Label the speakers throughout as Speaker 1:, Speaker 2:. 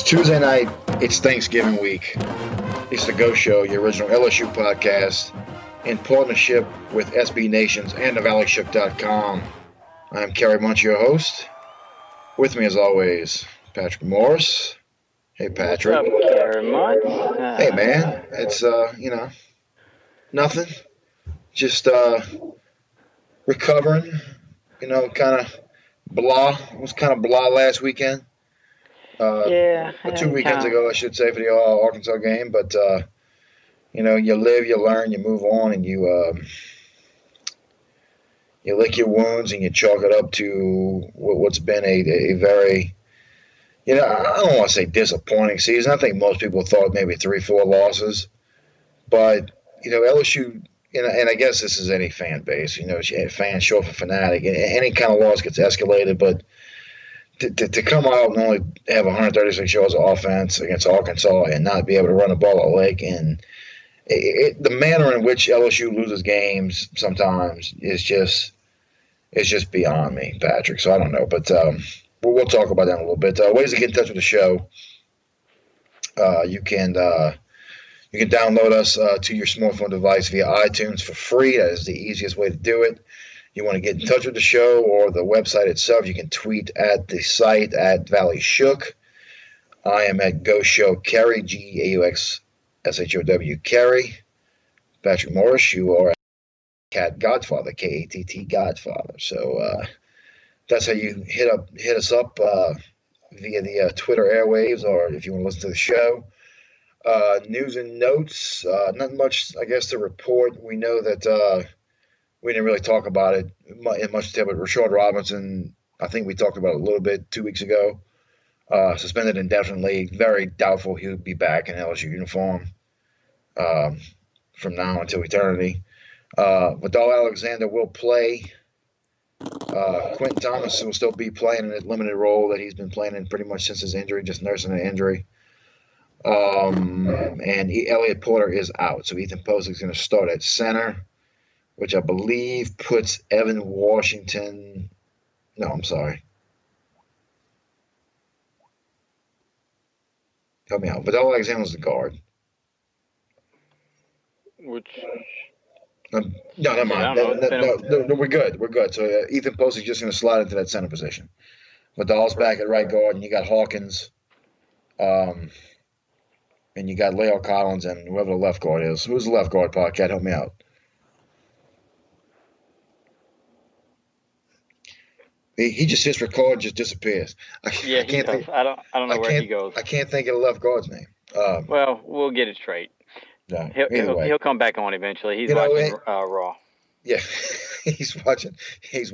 Speaker 1: Tuesday night, it's Thanksgiving week. It's the Go Show, your original LSU podcast, in partnership with SB Nations and thevalleyshook.com. I'm Kerry Munch, your host. With me, as always, Patrick Morris. Hey, Patrick.
Speaker 2: What's up, Kerry Munch?
Speaker 1: Hey, man. It's, nothing. Just recovering. Kind of blah. It was kind of blah last weekend.
Speaker 2: Yeah.
Speaker 1: 2 weekends ago, I should say, for the Arkansas game. But, you live, you learn, you move on, and you lick your wounds and you chalk it up to what's been a very, I don't want to say disappointing season. I think most people thought maybe 3-4 losses. But, LSU, and I guess this is any fan base, fans show up for fanatic. Any kind of loss gets escalated, but to come out and only have 136 yards of offense against Arkansas and not be able to run the ball at Lake, and the manner in which LSU loses games sometimes is just beyond me, Patrick. So I don't know, but we'll talk about that in a little bit. Ways to get in touch with the show. You can download us to your smartphone device via iTunes for free. That is the easiest way to do it. You want to get in touch with the show or the website itself, you can tweet at the site at Valley Shook. I am at Go Show Kerry, GAUXSHOW Kerry. Patrick Morris, you are at Cat Godfather, KATT Godfather. So that's how you hit us up via the Twitter airwaves, or if you want to listen to the show. News and notes, not much, I guess, to report. We know that we didn't really talk about it in much detail, but Rashard Robinson, I think we talked about it a little bit 2 weeks ago. Suspended indefinitely. Very doubtful he would be back in LSU uniform from now until eternity. Vidal Alexander will play. Quentin Thomas will still be playing in a limited role that he's been playing in pretty much since his injury, just nursing an injury. And Elliot Porter is out, so Ethan Posick is going to start at center, which I believe puts Evan Washington. No, I'm sorry. Help me out. Vidal Alexander was the guard.
Speaker 2: Which?
Speaker 1: No, never mind. No, we're good. We're good. So Ethan Posick is just going to slide into that center position. Vidal's back at right guard, and you got Hawkins. And you got Leo Collins and whoever the left guard is. Who's the left guard, Podcast? Help me out. He just hits record, just disappears.
Speaker 2: I don't know where he goes.
Speaker 1: I can't think of the left guard's name.
Speaker 2: Well, we'll get it straight.
Speaker 1: No,
Speaker 2: he'll come back on eventually. He's watching Raw.
Speaker 1: Yeah, he's watching his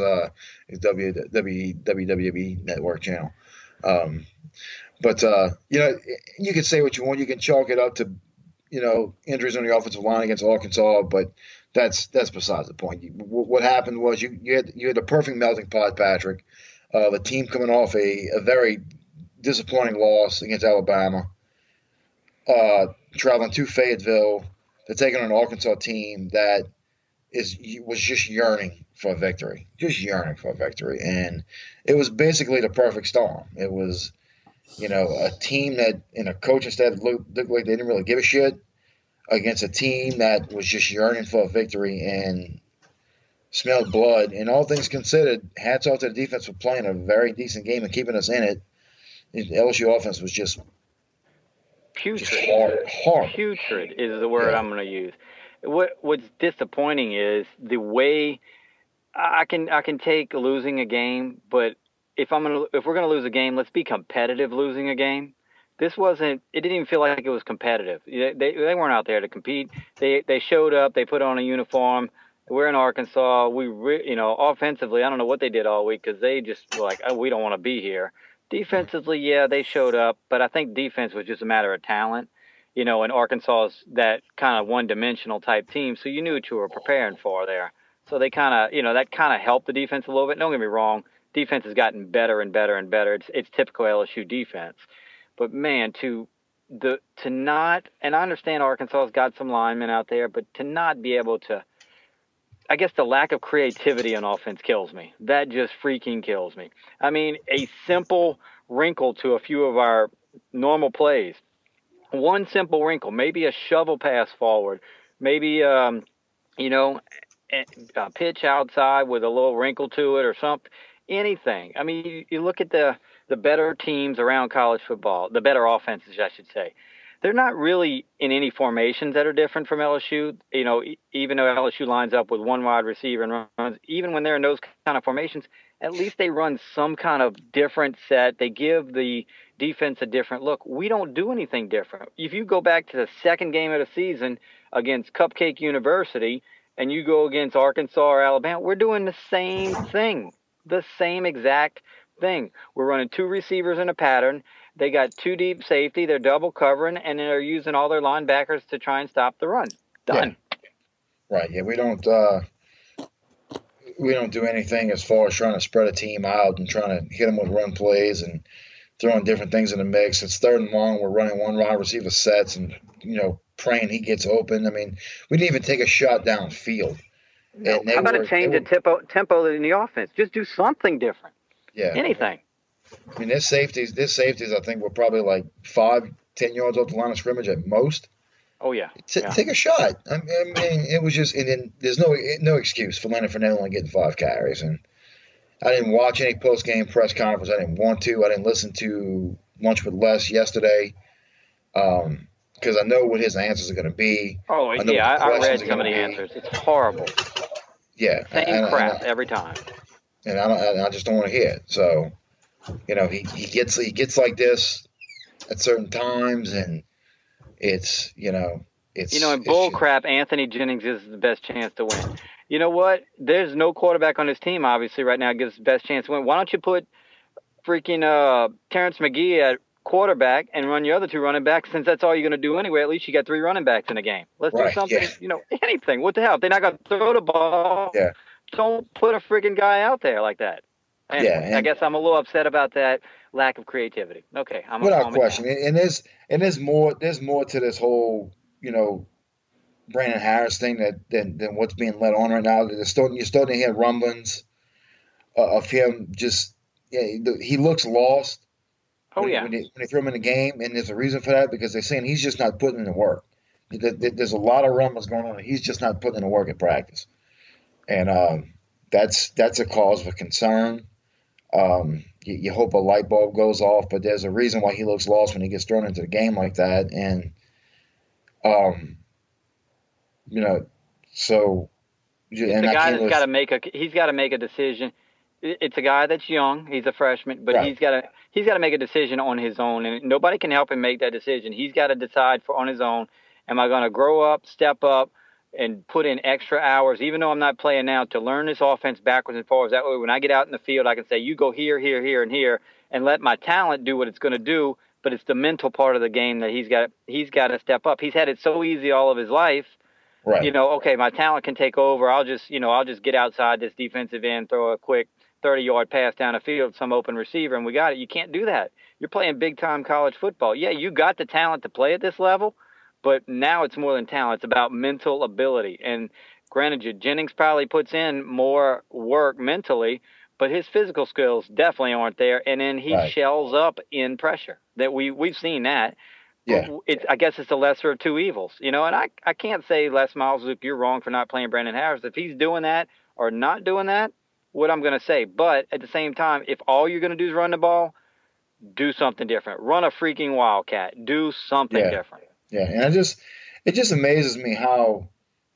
Speaker 1: WWE Network channel. But you can say what you want. You can chalk it up to injuries on the offensive line against Arkansas, but that's besides the point. What happened was you had a perfect melting pot, Patrick. The team coming off a very disappointing loss against Alabama, traveling to Fayetteville. They're taking on an Arkansas team that was just yearning for a victory, and it was basically the perfect storm. It was a team that in a coaching staff looked like they didn't really give a shit against a team that was just yearning for a victory and smelled blood. And all things considered, hats off to the defense for playing a very decent game and keeping us in it. The LSU offense was just
Speaker 2: putrid.
Speaker 1: Just horrible.
Speaker 2: Putrid is the word I'm going to use. What's disappointing is the way I can take losing a game, but if we're gonna lose a game, let's be competitive losing a game. This wasn't. It didn't even feel like it was competitive. They weren't out there to compete. They showed up. They put on a uniform. We're in Arkansas. Offensively, I don't know what they did all week because they just were like, we don't want to be here. Defensively, yeah, they showed up, but I think defense was just a matter of talent. And Arkansas is that kind of one-dimensional type team, so you knew what you were preparing for there. So they kind of, that kind of helped the defense a little bit. Don't get me wrong. Defense has gotten better and better and better. It's typical LSU defense. But, man, to not – and I understand Arkansas's got some linemen out there, but to not be able to – I guess the lack of creativity on offense kills me. That just freaking kills me. I mean, a simple wrinkle to a few of our normal plays. One simple wrinkle, maybe a shovel pass forward, maybe you know, a pitch outside with a little wrinkle to it or something. Anything. I mean, you look at the better teams around college football, the better offenses, I should say. They're not really in any formations that are different from LSU. You know, even though LSU lines up with one wide receiver and runs, even when they're in those kind of formations, at least they run some kind of different set. They give the defense a different look. We don't do anything different. If you go back to the second game of the season against Cupcake University and you go against Arkansas or Alabama, we're doing the same thing, the same exact thing. We're running two receivers in a pattern. They got two deep safety. They're double covering, and they're using all their linebackers to try and stop the run. Done.
Speaker 1: Yeah. Right. Yeah, we don't do anything as far as trying to spread a team out and trying to hit them with run plays and throwing different things in the mix. It's third and long. We're running one wide receiver sets and, praying he gets open. I mean, we didn't even take a shot downfield.
Speaker 2: No, how about a change of tempo in the offense? Just do something different.
Speaker 1: Yeah.
Speaker 2: Anything.
Speaker 1: I mean, their safeties, I think, were probably like 5-10 yards off the line of scrimmage at most.
Speaker 2: Oh, yeah.
Speaker 1: Take a shot. I mean, it was just – and then there's no excuse for Leonard Fournette only getting 5 carries. And I didn't watch any post-game press conference. I didn't want to. I didn't listen to Lunch with Les yesterday because I know what his answers are going to be.
Speaker 2: Oh, yeah, I read some of the answers. It's horrible.
Speaker 1: Yeah.
Speaker 2: Same crap every time.
Speaker 1: And I just don't want to hear it. So, he gets like this at certain times, and it's. In
Speaker 2: bull crap, Anthony Jennings is the best chance to win. You know what? There's no quarterback on this team, obviously, right now gives the best chance to win. Why don't you put freaking Terrence McGee at quarterback and run your other 2 running backs, since that's all you're going to do anyway? At least you got 3 running backs in the game. Let's do something, anything. What the hell? If they're not going to throw the ball, don't put a freaking guy out there like that. Anyway, I guess I'm a little upset about that lack of creativity. Okay,
Speaker 1: without question. And there's more to this whole, Brandon Harris thing than what's being let on right now. You're starting to hear rumblings of him just he looks lost. When they throw him in the game, and there's a reason for that, because they're saying he's just not putting in the work. There's a lot of rumbles going on. He's just not putting in the work at practice, and that's a cause for concern. You hope a light bulb goes off, but there's a reason why he looks lost when he gets thrown into the game like that. And, so. And
Speaker 2: the guy that's got to make a decision. It's a guy that's young. He's a freshman, but he's got to make a decision on his own, and nobody can help him make that decision. He's got to decide on his own. Am I going to grow up, step up, and put in extra hours, even though I'm not playing now, to learn this offense backwards and forwards? That way, when I get out in the field, I can say, you go here, here, here, and here, and let my talent do what it's going to do. But it's the mental part of the game that he's got to step up. He's had it so easy all of his life.
Speaker 1: Right.
Speaker 2: Okay, my talent can take over. I'll just get outside this defensive end, throw a quick 30-yard pass down the field, some open receiver, and we got it. You can't do that. You're playing big-time college football. Yeah, you got the talent to play at this level, but now it's more than talent. It's about mental ability. And granted, Jennings probably puts in more work mentally, but his physical skills definitely aren't there. And then he shells up in pressure. That we've seen that.
Speaker 1: Yeah.
Speaker 2: I guess it's the lesser of two evils. And I can't say, Les Miles, if you're wrong for not playing Brandon Harris. If he's doing that or not doing that, what I'm going to say. But at the same time, if all you're going to do is run the ball, do something different. Run a freaking Wildcat. Do something different.
Speaker 1: Yeah, and it just amazes me how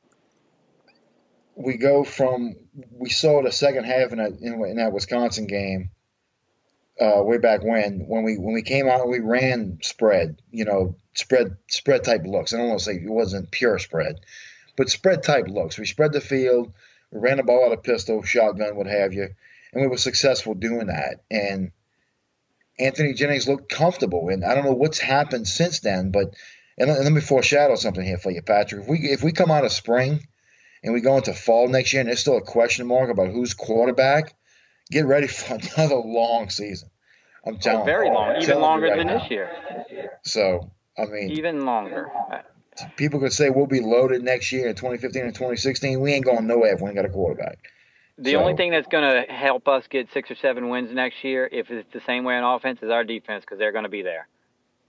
Speaker 1: we go from – we saw the second half in that Wisconsin game way back when we came out and we ran spread type looks. I don't want to say it wasn't pure spread, but spread type looks. We spread the field. We ran the ball out of pistol, shotgun, what have you, and we were successful doing that. And Anthony Jennings looked comfortable, and I don't know what's happened since then. But and let me foreshadow something here for you, Patrick. If we come out of spring and we go into fall next year, and there's still a question mark about who's quarterback, get ready for another long season. I'm telling you,
Speaker 2: very long, even longer than this year.
Speaker 1: So I mean,
Speaker 2: even longer.
Speaker 1: People could say we'll be loaded next year in 2015 and 2016. We ain't going nowhere if we ain't got a quarterback.
Speaker 2: The only thing that's going to help us get 6 or 7 wins next year, if it's the same way on offense, is our defense, because they're going to be there.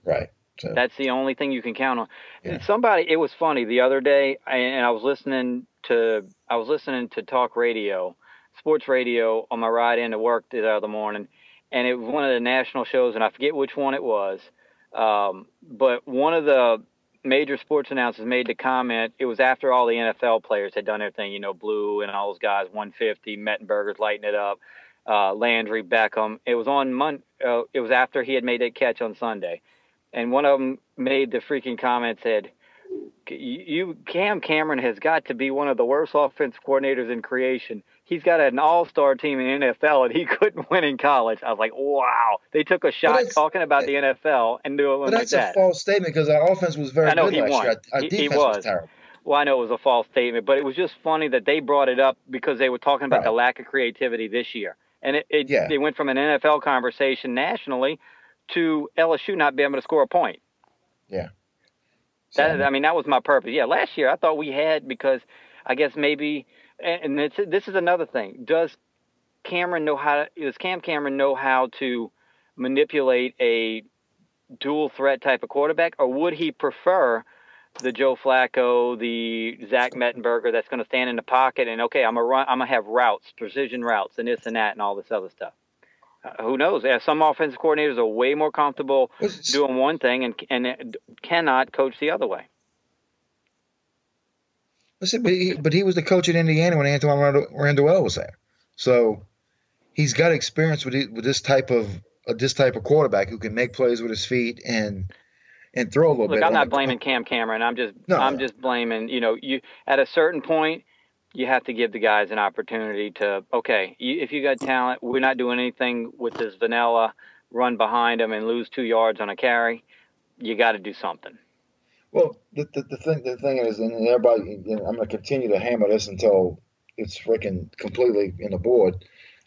Speaker 1: Right. So
Speaker 2: That's the only thing you can count on.
Speaker 1: yeah.
Speaker 2: It was funny the other day, and I was listening to talk radio, sports radio on my ride into work the other morning, and it was one of the national shows, and I forget which one it was, but one of the major sports announcers made the comment. It was after all the NFL players had done their thing, Blue and all those guys, 150, Mettenberger's lighting it up, Landry, Beckham. It was on it was after he had made that catch on Sunday. And one of them made the freaking comment, said, Cam Cameron has got to be one of the worst offensive coordinators in creation. He's got an all-star team in the NFL, and he couldn't win in college. I was like, wow. They took a shot talking about the NFL and doing it like that.
Speaker 1: But that's a false statement because our offense was very good last year. Our defense was terrible.
Speaker 2: Well, I know it was a false statement, but it was just funny that they brought it up because they were talking about the lack of creativity this year. And it went from an NFL conversation nationally to LSU not being able to score a point.
Speaker 1: Yeah.
Speaker 2: That was my purpose. Yeah, last year I thought we had, because I guess maybe, and this is another thing. Does Cam Cameron know how to manipulate a dual threat type of quarterback, or would he prefer the Joe Flacco, the Zach Mettenberger that's going to stand in the pocket and, okay, I'm gonna have routes, precision routes, and this and that and all this other stuff? Who knows? Some offensive coordinators are way more comfortable doing one thing and cannot coach the other way.
Speaker 1: Listen, but he was the coach at Indiana when Antoine Randall was there, so he's got experience with this type of quarterback who can make plays with his feet and throw a little bit.
Speaker 2: Look, I'm not blaming Cam Cameron. I'm just blaming. You at a certain point, you have to give the guys an opportunity to, okay, if you got talent, we're not doing anything with this vanilla run behind them and lose 2 yards on a carry. You got to do something.
Speaker 1: Well, the thing is, and everybody, I'm going to continue to hammer this until it's freaking completely in the board.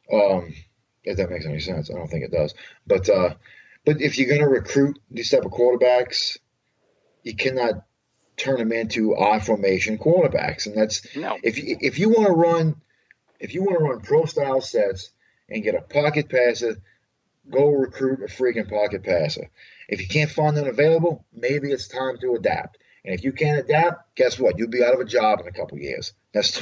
Speaker 1: If that makes any sense, I don't think it does. But if you're going to recruit these type of quarterbacks, you cannot turn them into I formation quarterbacks, and that's if you want to run pro style sets and get a pocket passer, go recruit a freaking pocket passer. If you can't find them available, maybe it's time to adapt. And if you can't adapt, guess what? You'll be out of a job in a couple of years. That's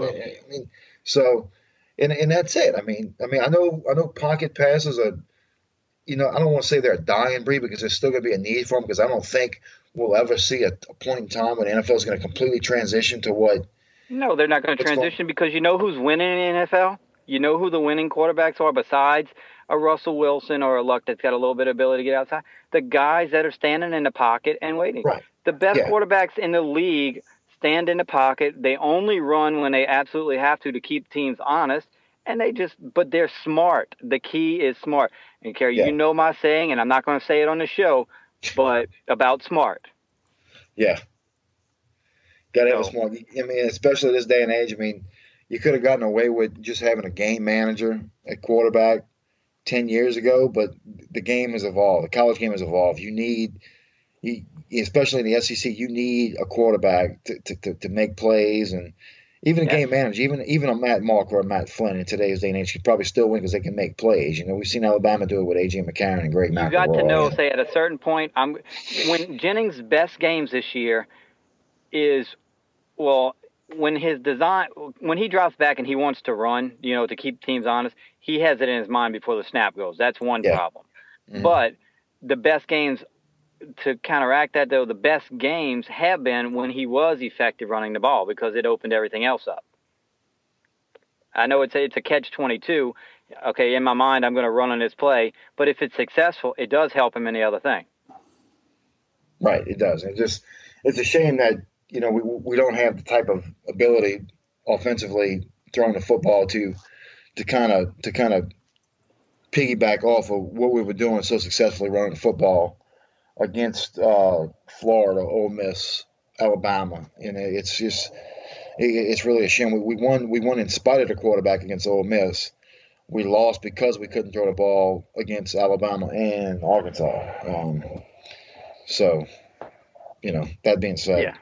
Speaker 1: so, and that's it. I mean, I know pocket passes are. I don't want to say they're a dying breed because there's still going to be a need for them, because I don't think we'll ever see a point in time when the NFL is going to completely transition to what.
Speaker 2: No, they're not going to transition because you know who's winning in the NFL? You know who the winning quarterbacks are besides a Russell Wilson or a Luck that's got a little bit of ability to get outside? The guys that are standing in the pocket and waiting.
Speaker 1: Right.
Speaker 2: The best quarterbacks in the league stand in the pocket. They only run when they absolutely have to keep teams honest. And but they're smart. The key is smart. And Kerry, you know my saying, and I'm not going to say it on the show, but about smart.
Speaker 1: Yeah. Got to have a smart. I mean, especially this day and age. I mean, you could have gotten away with just having a game manager at quarterback 10 years ago, but the game has evolved. The college game has evolved. Especially in the SEC, you need a quarterback to make plays, and even a game manager, even a Matt Mark or a Matt Flynn in today's day and age could probably still win because they can make plays. We've seen Alabama do it with A.J. McCarron and Greg McElroy.
Speaker 2: You got to know, say at a certain point, when Jennings' best games this year is, when he drops back and he wants to run, to keep teams honest, he has it in his mind before the snap goes. That's one problem. Mm-hmm. But the best games, to counteract that, though, the best games have been when he was effective running the ball because it opened everything else up. I know it's a catch-22. Okay, in my mind, I'm going to run on this play. But if it's successful, it does help him in the other thing.
Speaker 1: Right, it does. It's a shame that, we don't have the type of ability offensively throwing the football to kind of piggyback off of what we were doing so successfully running the football against Florida, Ole Miss, Alabama, and it's really a shame. We won in spite of the quarterback against Ole Miss. We lost because we couldn't throw the ball against Alabama and Arkansas. So, that being said,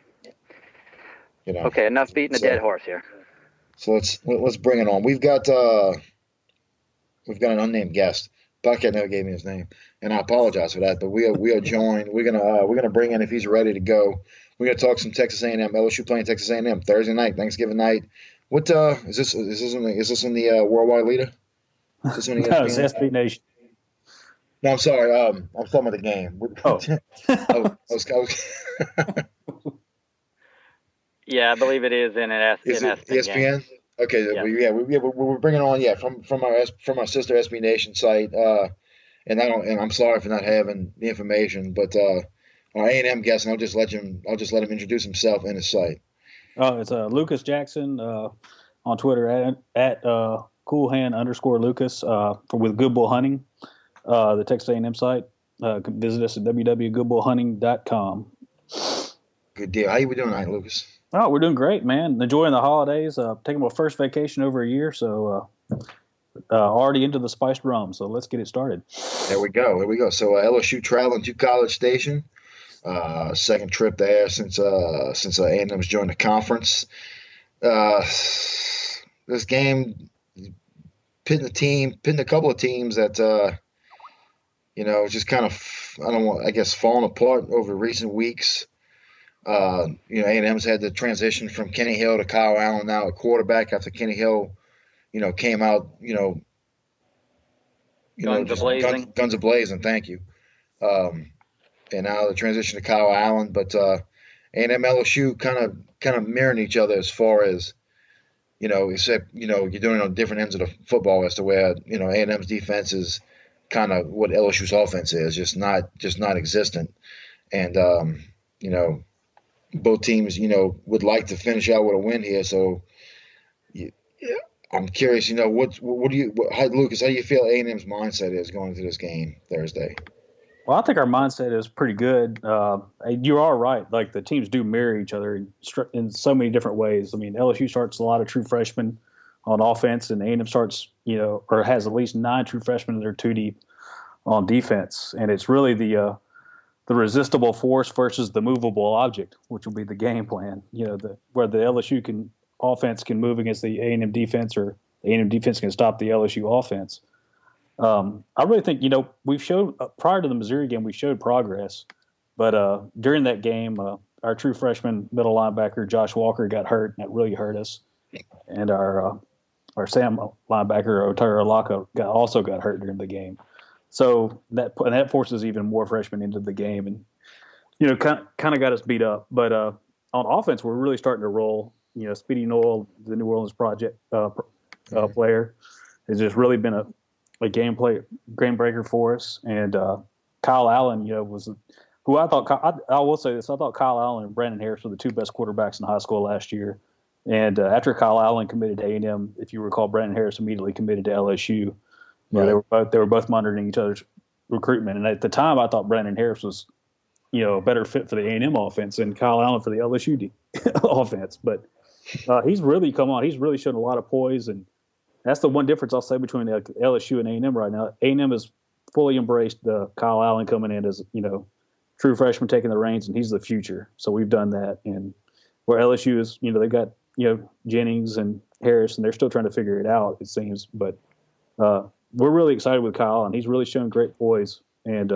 Speaker 2: okay, enough beating a dead horse here.
Speaker 1: So let's bring it on. We've got an unnamed guest Buckhead never gave me his name, and I apologize for that. But we are joined. We're gonna bring in if he's ready to go. We're gonna talk some Texas A&M. LSU playing Texas A&M Thursday night, Thanksgiving night. What is this? Is this in the Worldwide Leader? Is this on
Speaker 3: No, it's SB Nation.
Speaker 1: No, I'm sorry. I'm talking about the game.
Speaker 3: Oh.
Speaker 1: I was
Speaker 2: Yeah, I believe it is in an
Speaker 1: Is it ESPN?
Speaker 2: game.
Speaker 1: Okay,
Speaker 2: Yeah.
Speaker 1: We're bringing on from our sister SB Nation site, and I'm sorry for not having the information, but our A&M guest, and I'll just let him introduce himself and his site.
Speaker 3: Oh, it's Lucas Jackson on Twitter at @coolhand_Lucas with Good Bull Hunting, the Texas A&M site. Visit us at www.goodbullhunting.com.
Speaker 1: Good deal. How you doing tonight, Lucas?
Speaker 3: Oh, we're doing great, man. Enjoying the holidays. Taking my first vacation over a year, so already into the spiced rum. So let's get it started.
Speaker 1: There we go. So LSU traveling to College Station. Second trip there since A&M's joined the conference. This game pitting a couple of teams that just kind of falling apart over recent weeks. A&M's had the transition from Kenny Hill to Kyle Allen now at quarterback after Kenny Hill, came out,
Speaker 2: guns
Speaker 1: a-blazing. Thank you. And now the transition to Kyle Allen, but A&M LSU kind of mirroring each other as far as, except you're doing it on different ends of the football as to where A&M's defense is kind of what LSU's offense is, just not existent, and both teams would like to finish out with a win here. So I'm curious, Lucas, how do you feel A&M's mindset is going into this game Thursday?
Speaker 3: Well, I think our mindset is pretty good. You are right. Like, the teams do mirror each other in so many different ways. I mean, LSU starts a lot of true freshmen on offense, and A&M starts, or has at least 9 true freshmen that are 2 deep on defense. And it's really the resistible force versus the movable object, which will be the game plan. Where the LSU offense can move against the A&M defense, or the A&M defense can stop the LSU offense. I really think, we've showed prior to the Missouri game, we showed progress, but during that game, our true freshman middle linebacker Josh Walker got hurt, and that really hurt us. And our Sam linebacker Otaro Alaka also got hurt during the game. So that forces even more freshmen into the game, and kind of got us beat up. But on offense, we're really starting to roll. Speedy Noel, the New Orleans Project player, has just really been a game breaker for us. And Kyle Allen, was who I thought. I will say this: I thought Kyle Allen and Brandon Harris were the 2 best quarterbacks in high school last year. And after Kyle Allen committed to A&M, if you recall, Brandon Harris immediately committed to LSU.
Speaker 1: Right.
Speaker 3: They were both monitoring each other's recruitment, and at the time, I thought Brandon Harris was, a better fit for the A&M offense than Kyle Allen for the LSU offense. But he's really come on. He's really shown a lot of poise, and that's the one difference I'll say between LSU and A&M right now. A&M has fully embraced Kyle Allen coming in as true freshman taking the reins, and he's the future. So we've done that, and where LSU is, they've got Jennings and Harris, and they're still trying to figure it out, it seems, but. We're really excited with Kyle, and he's really shown great poise and,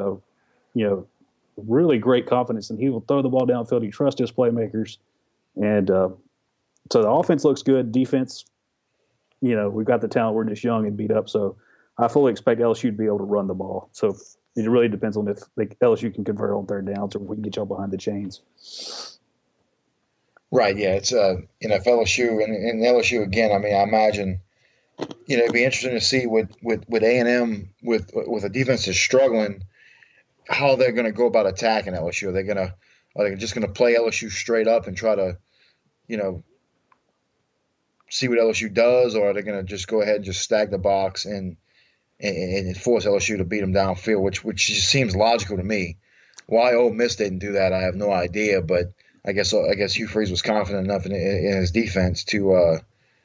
Speaker 3: really great confidence, and he will throw the ball downfield. He trusts his playmakers. And so the offense looks good. Defense, we've got the talent. We're just young and beat up. So I fully expect LSU to be able to run the ball. So it really depends on if LSU can convert on third downs, or if we can get y'all behind the chains.
Speaker 1: Right, yeah. It's if LSU and LSU again, I mean, I imagine – it'd be interesting to see with A&M with a defense that's struggling, how they're going to go about attacking LSU. Are they just going to play LSU straight up and try to, see what LSU does, or are they going to just go ahead and just stack the box and force LSU to beat them downfield, which just seems logical to me. Why Ole Miss didn't do that, I have no idea, but I guess Hugh Freeze was confident enough in his defense to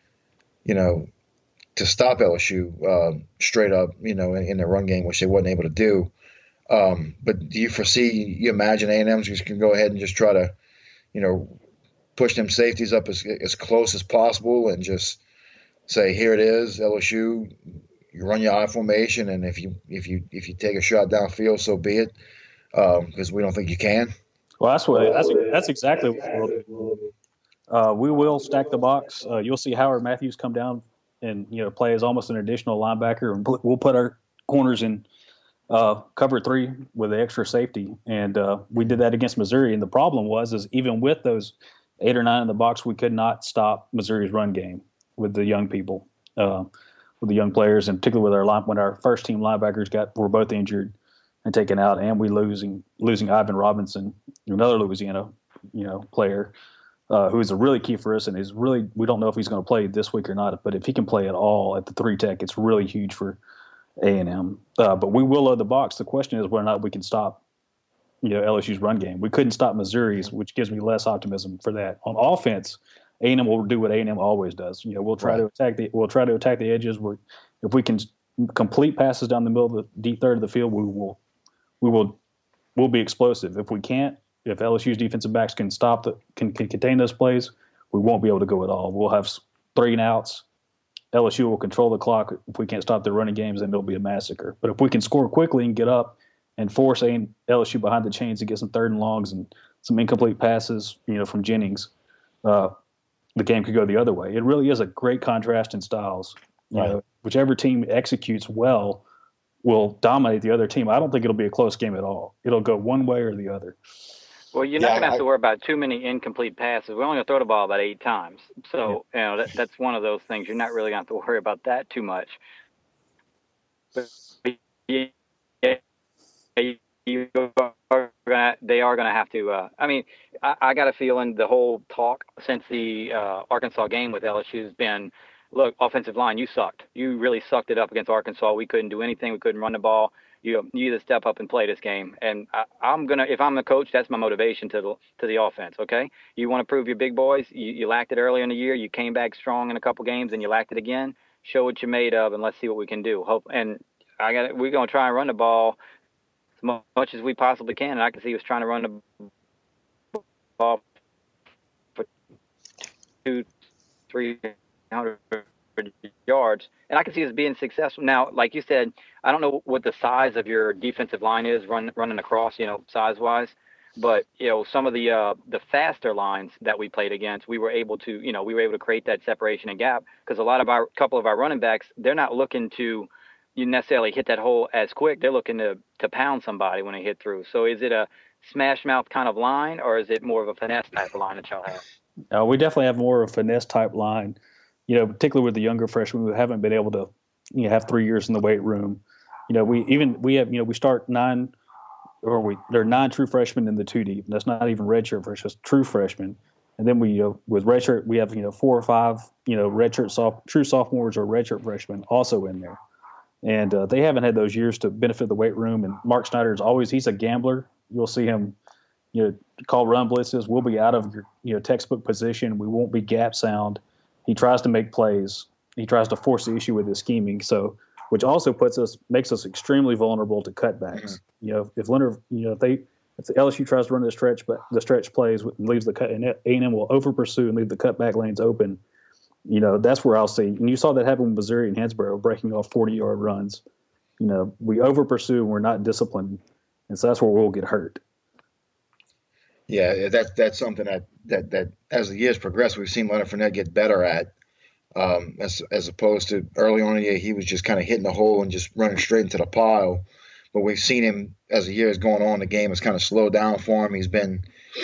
Speaker 1: stop LSU straight up, in the run game, which they wasn't able to do. But do you imagine A&M just can go ahead and just try to, push them safeties up as close as possible and just say, here it is, LSU, you run your I formation, and if you take a shot downfield, so be it, because we don't think you can.
Speaker 3: Well, that's exactly what we'll do. We will stack the box. You'll see Howard Matthews come down and play as almost an additional linebacker, and we'll put our corners in cover 3 with the extra safety. And we did that against Missouri. And the problem is even with those 8 or 9 in the box, we could not stop Missouri's run game with the young people, with the young players, and particularly with when our first team linebackers were both injured and taken out, and we losing Ivan Robinson, another Louisiana player. Who's a really key for us, and we don't know if he's going to play this week or not. But if he can play at all at the 3 tech, it's really huge for A&M. But we will load the box. The question is whether or not we can stop, LSU's run game. We couldn't stop Missouri's, which gives me less optimism for that. On offense, A&M will do what A&M always does. We'll try to attack the edges. If we can complete passes down the middle of the deep third of the field, we'll be explosive. If we can't, if LSU's defensive backs can can contain those plays, we won't be able to go at all. We'll have 3 and outs. LSU will control the clock. If we can't stop their running games, then it'll be a massacre. But if we can score quickly and get up and force LSU behind the chains to get some 3rd and longs and some incomplete passes, from Jennings, the game could go the other way. It really is a great contrast in styles. Whichever team executes well will dominate the other team. I don't think it'll be a close game at all. It'll go one way or the other.
Speaker 2: Well, you're not going to have to worry about too many incomplete passes. We're only going to throw the ball about 8 times. So, that's one of those things. You're not really going to have to worry about that too much. But they are going to have to I got a feeling the whole talk since the Arkansas game with LSU has been, look, offensive line, you sucked. You really sucked it up against Arkansas. We couldn't do anything. We couldn't run the ball. You either step up and play this game. And if I'm the coach, that's my motivation to the offense. Okay, you want to prove your big boys. You lacked it earlier in the year. You came back strong in a couple games, and you lacked it again. Show what you're made of, and let's see what we can do. We're going to try and run the ball as much as we possibly can. And I can see us trying to run the ball for 200-300 yards, and I can see us being successful. Now, like you said, I don't know what the size of your defensive line is running across, size-wise, but some of the faster lines that we played against, we were able to create that separation and gap, because a couple of our running backs, they're not looking to necessarily hit that hole as quick. They're looking to pound somebody when they hit through. So is it a smash mouth kind of line, or is it more of a finesse type of line that y'all have?
Speaker 3: We definitely have more of a finesse type line. Particularly with the younger freshmen who haven't been able to, have 3 years in the weight room. We start 9, there are 9 true freshmen in the 2 deep. That's not even redshirt freshmen, true freshmen. And then with redshirt, we have 4 or 5, redshirt true sophomores or redshirt freshmen also in there. And they haven't had those years to benefit the weight room. And Mark Snyder he's a gambler. You'll see him, call run blitzes. We'll be out of your textbook position. We won't be gap sound. He tries to make plays. He tries to force the issue with his scheming. So, which also makes us extremely vulnerable to cutbacks. Mm-hmm. If Leonard, if the LSU tries to run the stretch plays and leaves the cut, and A&M will over pursue and leave the cutback lanes open. That's where I'll see. And you saw that happen with Missouri and Hansborough breaking off 40-yard runs. We over pursue and we're not disciplined, and so that's where we'll get hurt.
Speaker 1: Yeah, that's something that as the years progress, we've seen Leonard Fournette get better at, as opposed to early on in the year, he was just kind of hitting the hole and just running straight into the pile. But we've seen him as the year is going on, the game has kind of slowed down for him. He's been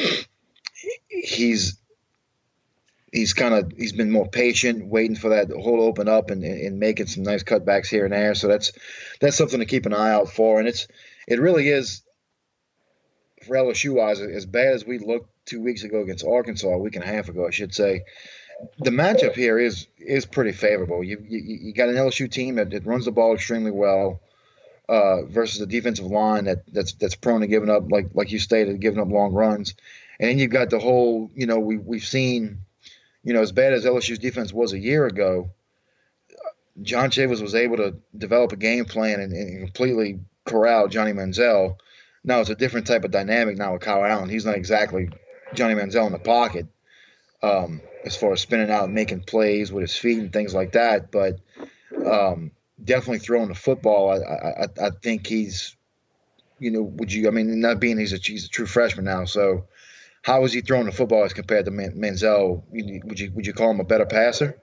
Speaker 1: more patient, waiting for that hole to open up and making some nice cutbacks here and there. So that's something to keep an eye out for. And it really is, for LSU-wise, as bad as we looked 2 weeks ago against Arkansas, a week and a half ago, I should say, the matchup here is pretty favorable. You got an LSU team that runs the ball extremely well versus a defensive line that's prone to giving up, like you stated, giving up long runs. And then you've got the whole, we've seen, as bad as LSU's defense was a year ago, John Chavis was able to develop a game plan and completely corral Johnny Manziel. Now it's a different type of dynamic now with Kyle Allen. He's not exactly Johnny Manziel in the pocket as far as spinning out and making plays with his feet and things like that. But definitely throwing the football. I think he's, would you? I mean, not being he's a true freshman now, so how is he throwing the football as compared to Manziel? Would you call him a better passer?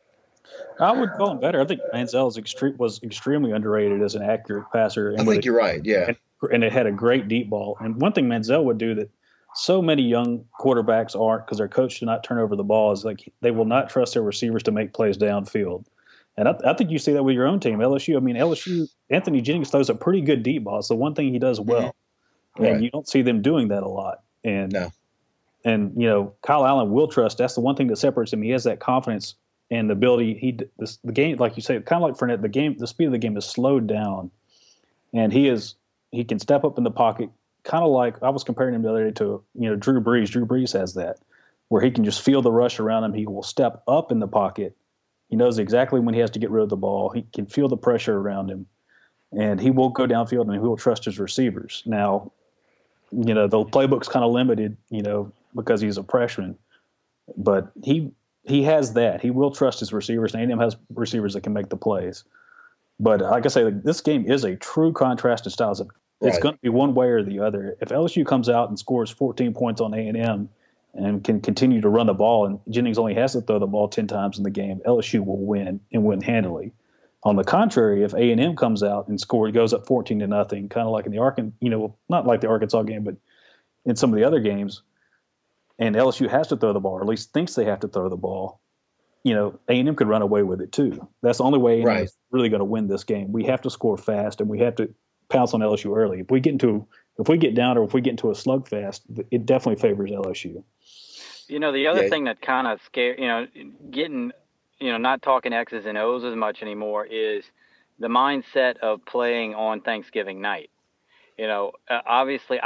Speaker 3: I would call him better. I think Manziel was extremely underrated as an accurate passer.
Speaker 1: I think you're right. Yeah,
Speaker 3: and it had a great deep ball. And one thing Manziel would do that so many young quarterbacks aren't, because they're coached to not turn over the ball, is like they will not trust their receivers to make plays downfield. And I think you see that with your own team, LSU. I mean, LSU, Anthony Jennings throws a pretty good deep ball. It's the one thing he does well. Mm-hmm. And you don't see them doing that a lot. And Kyle Allen will trust. That's the one thing that separates him. He has that confidence and the ability. The game, like you say, kind of like Fournette, the speed of the game is slowed down, and he can step up in the pocket, kind of like I was comparing him the other day to Drew Brees. Drew Brees has that, where he can just feel the rush around him. He will step up in the pocket. He knows exactly when he has to get rid of the ball. He can feel the pressure around him, and he will go downfield and he will trust his receivers. Now, the playbook's kind of limited, because he's a freshman, but he has that. He will trust his receivers, and A&M has receivers that can make the plays. But like I say, this game is a true contrast to styles. It's going to be one way or the other. If LSU comes out and scores 14 points on A&M and can continue to run the ball, and Jennings only has to throw the ball 10 times in the game, LSU will win and win handily. On the contrary, if A&M comes out and goes up 14-0, kind of like in the not like the Arkansas game, but in some of the other games, and LSU has to throw the ball, or at least thinks they have to throw the ball, A&M could run away with it too. That's the only way A&M is really going to win this game. We have to score fast, and we have to pounce on LSU early. If we get down, or if we get into a slugfest, it definitely favors LSU.
Speaker 2: The other thing that kind of scares, getting, not talking X's and O's as much anymore is the mindset of playing on Thanksgiving night. Obviously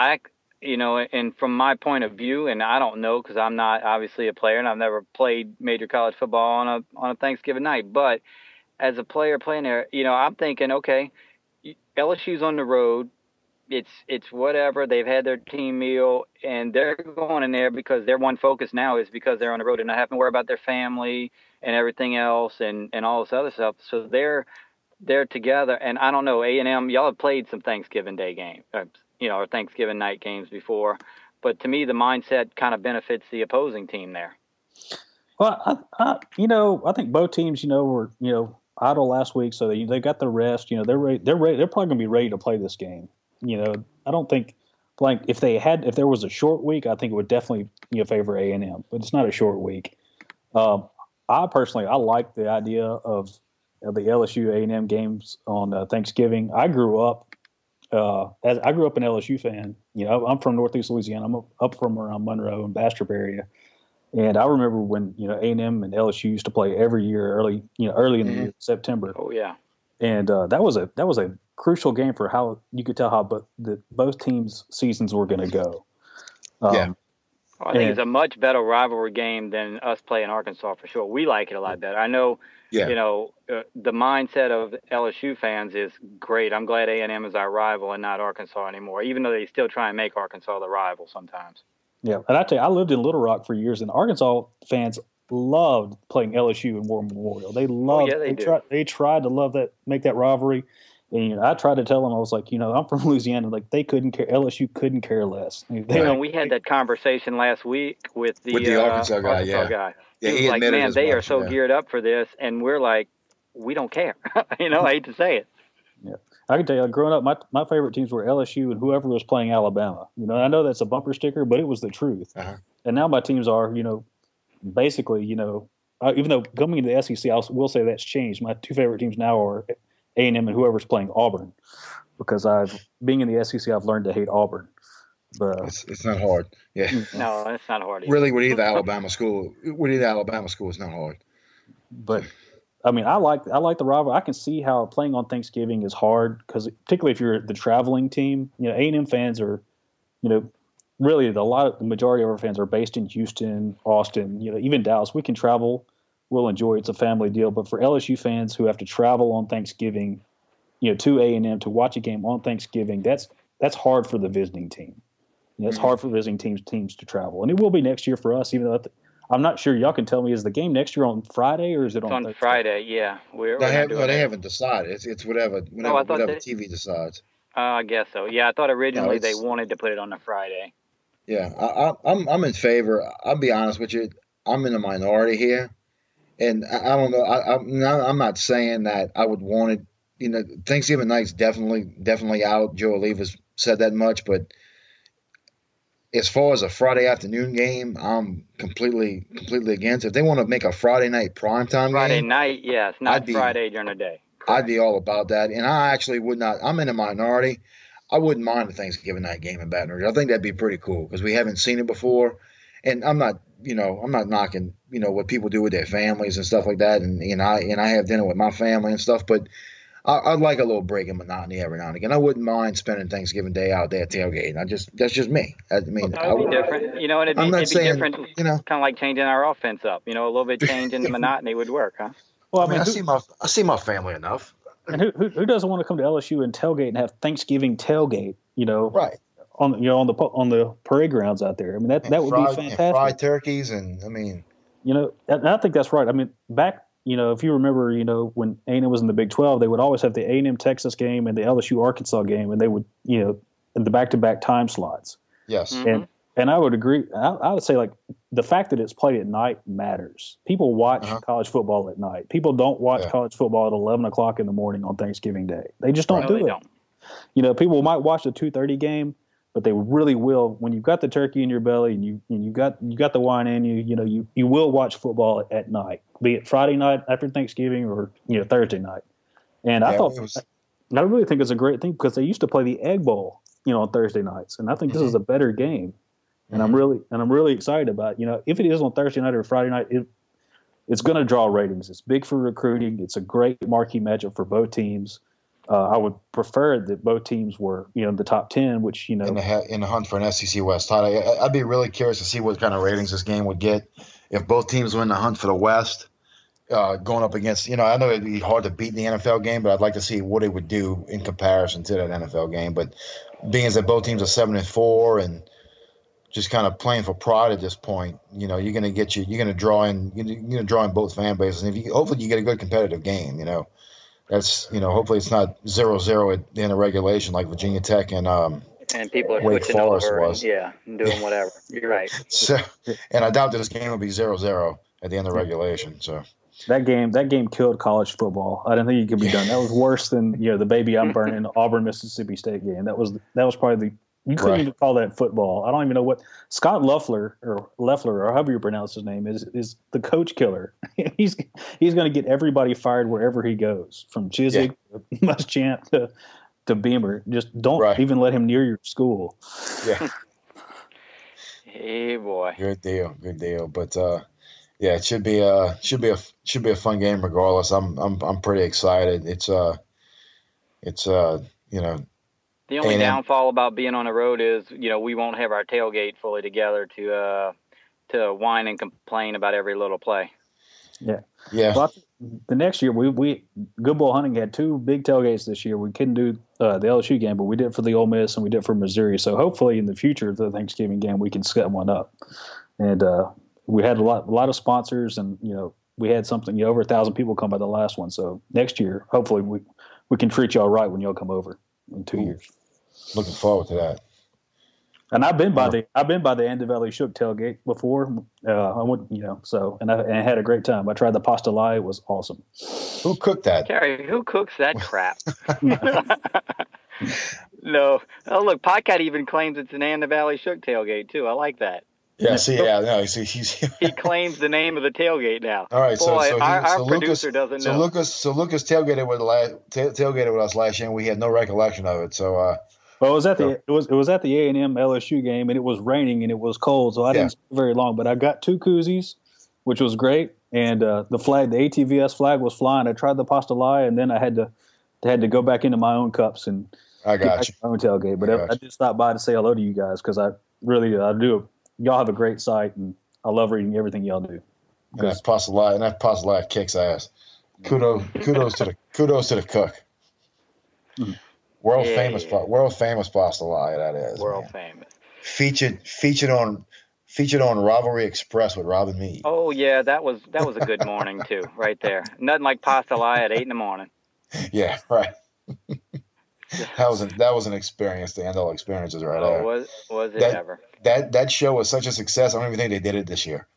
Speaker 2: and from my point of view, and I don't know because I'm not obviously a player and I've never played major college football on a Thanksgiving night, but as a player playing there, I'm thinking, okay, LSU's on the road. It's whatever. They've had their team meal, and they're going in there because their one focus now is because they're on the road and not having to worry about their family and everything else and all this other stuff. So they're together. And I don't know, A&M, y'all have played some Thanksgiving Day games, or Thanksgiving night games before. But to me, the mindset kind of benefits the opposing team there.
Speaker 3: Well, I think both teams, were, idle last week, so they got the rest. They're ready. They're ready. They're probably going to be ready to play this game. I don't think, like, if there was a short week, I think it would definitely favor A&M, but it's not a short week. I personally like the idea of the LSU A&M games on Thanksgiving. I grew up an LSU fan. I'm from Northeast Louisiana. I'm up from around Monroe and Bastrop area, and I remember when A&M and LSU used to play every year early in the year, September.
Speaker 2: Oh yeah,
Speaker 3: and that was a crucial game for how you could tell how both teams' seasons were going to go.
Speaker 2: I think it's a much better rivalry game than us playing Arkansas for sure. We like it a lot better. I know, the mindset of LSU fans is great. I'm glad A&M is our rival and not Arkansas anymore, even though they still try and make Arkansas the rival sometimes. Yeah,
Speaker 3: and I tell you, I lived in Little Rock for years, and Arkansas fans loved playing LSU in War Memorial. They loved. They tried to love that, make that rivalry. And I tried to tell them, I was like, I'm from Louisiana. Like, they couldn't care. LSU couldn't care less.
Speaker 2: We had that conversation last week with the
Speaker 1: Arkansas guy.
Speaker 2: Yeah, he was like, man, they are so geared up for this, and we're like, we don't care. I hate to say it.
Speaker 3: Yeah, I can tell you, growing up, my favorite teams were LSU and whoever was playing Alabama. I know that's a bumper sticker, but it was the truth. Uh-huh. And now my teams are, basically, even though coming into the SEC, I will say that's changed. My two favorite teams now are A&M and whoever's playing Auburn, because being in the SEC, I've learned to hate Auburn. But
Speaker 1: it's not hard. Yeah.
Speaker 2: No, it's not hard. Either.
Speaker 1: Really, with either Alabama school, it's not hard.
Speaker 3: But I mean, I like the rivalry. I can see how playing on Thanksgiving is hard, because particularly if you're the traveling team, A&M fans are, really the majority of our fans are based in Houston, Austin, even Dallas. We can travel. We'll enjoy it. It's a family deal. But for LSU fans who have to travel on Thanksgiving, to A&M to watch a game on Thanksgiving, that's hard for the visiting team. It's hard for visiting teams to travel, and it will be next year for us. Even though I'm not sure. Y'all can tell me, is the game next year on Friday or is it
Speaker 2: It's
Speaker 3: on
Speaker 2: on Friday? Yeah,
Speaker 1: They haven't decided. It's whatever TV decides.
Speaker 2: I guess so. Yeah, I thought originally they
Speaker 1: it's-
Speaker 2: wanted to put it on a Friday.
Speaker 1: Yeah, I'm in favor. I'll be honest with you. I'm in the minority here, and I don't know. I'm not saying that I would want it. You know, Thanksgiving night's definitely out. Joe Oliva's said that much, but as far as a Friday afternoon game, I'm completely against. If they want to make a Friday night primetime
Speaker 2: Friday
Speaker 1: game,
Speaker 2: night, yes, not Friday during the day.
Speaker 1: I'd be all about that. And I actually would not. I'm in a minority. I wouldn't mind a Thanksgiving night game in Baton Rouge. I think that'd be pretty cool because we haven't seen it before. And I'm not knocking, what people do with their families and stuff like that. And I have dinner with my family and stuff, but I'd like a little break in monotony every now and again. I wouldn't mind spending Thanksgiving Day out there tailgating. That's just me. I mean,
Speaker 2: that would be different. And it'd be different. Kind of like changing our offense up. A little bit change in the monotony would work, huh?
Speaker 1: Well, I see my family enough.
Speaker 3: And who doesn't want to come to LSU and tailgate and have Thanksgiving tailgate?
Speaker 1: Right.
Speaker 3: On the parade grounds out there. I mean that would be fantastic.
Speaker 1: And fried turkeys, and I mean,
Speaker 3: and I think that's right. I mean, back, if you remember, when A&M was in the Big 12, they would always have the A&M Texas game and the LSU Arkansas game, and they would, in the back-to-back time slots.
Speaker 1: Yes.
Speaker 3: Mm-hmm. And I would agree. I would say, like, the fact that it's played at night matters. People watch college football at night. People don't watch college football at 11 o'clock in the morning on Thanksgiving Day. They just don't do it. People might watch the 2:30 game, but they really will when you've got the turkey in your belly and you got the wine in you. You will watch football at night, be it Friday night after Thanksgiving or Thursday night. And I really think it's a great thing because they used to play the Egg Bowl on Thursday nights, and I think this is a better game. And I'm really excited about if it is on Thursday night or Friday night, it's going to draw ratings. It's big for recruiting. It's a great marquee matchup for both teams. I would prefer that both teams were, in the top 10, which, in
Speaker 1: the hunt for an SEC West title. I'd be really curious to see what kind of ratings this game would get if both teams were in the hunt for the West, going up against, I know it'd be hard to beat in the NFL game, but I'd like to see what it would do in comparison to that NFL game. But being as that both teams are 7-4 and just kind of playing for pride at this point, you're going to draw in both fan bases. And hopefully you get a good competitive game, That's hopefully it's not 0-0 at the end of regulation like Virginia Tech and
Speaker 2: people are
Speaker 1: Wake Forest was.
Speaker 2: And doing whatever. You're right.
Speaker 1: So, and I doubt that this game will be 0-0 at the end of regulation. So
Speaker 3: that game killed college football. I didn't think it could be done. That was worse than the baby I'm burning Auburn Mississippi State game. That was probably you couldn't even call that football. I don't even know what Scott Loeffler or however you pronounce his name is the coach killer. he's going to get everybody fired wherever he goes, from Chiswick to Muschamp to Beamer. Just don't even let him near your school.
Speaker 1: Yeah.
Speaker 2: Hey boy.
Speaker 1: Good deal. But it should be a fun game regardless. I'm pretty excited. It's
Speaker 2: the only downfall about being on the road is, we won't have our tailgate fully together to whine and complain about every little play.
Speaker 3: Yeah.
Speaker 1: Yeah.
Speaker 3: Well, the next year, we Good Bull Hunting had two big tailgates this year. We couldn't do the LSU game, but we did for the Ole Miss and we did for Missouri. So hopefully in the future, the Thanksgiving game, we can set one up. And we had a lot of sponsors, and we had something over 1,000 people come by the last one. So next year, hopefully we can treat y'all right when y'all come over in 2 years.
Speaker 1: Looking forward to that.
Speaker 3: And I've been by the Andon Valley Shook tailgate before. I went, and I had a great time. I tried the pastelae; it was awesome.
Speaker 1: Who cooked that?
Speaker 2: Terry, who cooks that crap? No. Oh, look, Podcat even claims it's an Andon Valley Shook tailgate too. I like that.
Speaker 1: Yeah. He
Speaker 2: claims the name of the tailgate now.
Speaker 1: All right.
Speaker 2: Boy, our producer doesn't know.
Speaker 1: So Lucas tailgated with us last year, and we had no recollection of it. So.
Speaker 3: Well, it was at the A&M LSU game, and it was raining and it was cold, so I didn't stay very long. But I got two koozies, which was great, and the ATVS flag was flying. I tried the pastelae, and then I had to go back into my own cups and
Speaker 1: I got you.
Speaker 3: My own tailgate. But I did stop by to say hello to you guys because I do. Y'all have a great site, and I love reading everything y'all do.
Speaker 1: And that pastelae kicks ass. Kudos to the cook. Mm-hmm. World famous pastelae, that is.
Speaker 2: World famous.
Speaker 1: Featured on featured on Rivalry Express with Robin Meade.
Speaker 2: Oh yeah, that was a good morning too, right there. Nothing like pasta lie at 8 a.m.
Speaker 1: Yeah, right. that was an experience. The end all experiences right there.
Speaker 2: Was it ever?
Speaker 1: That show was such a success. I don't even think they did it this year.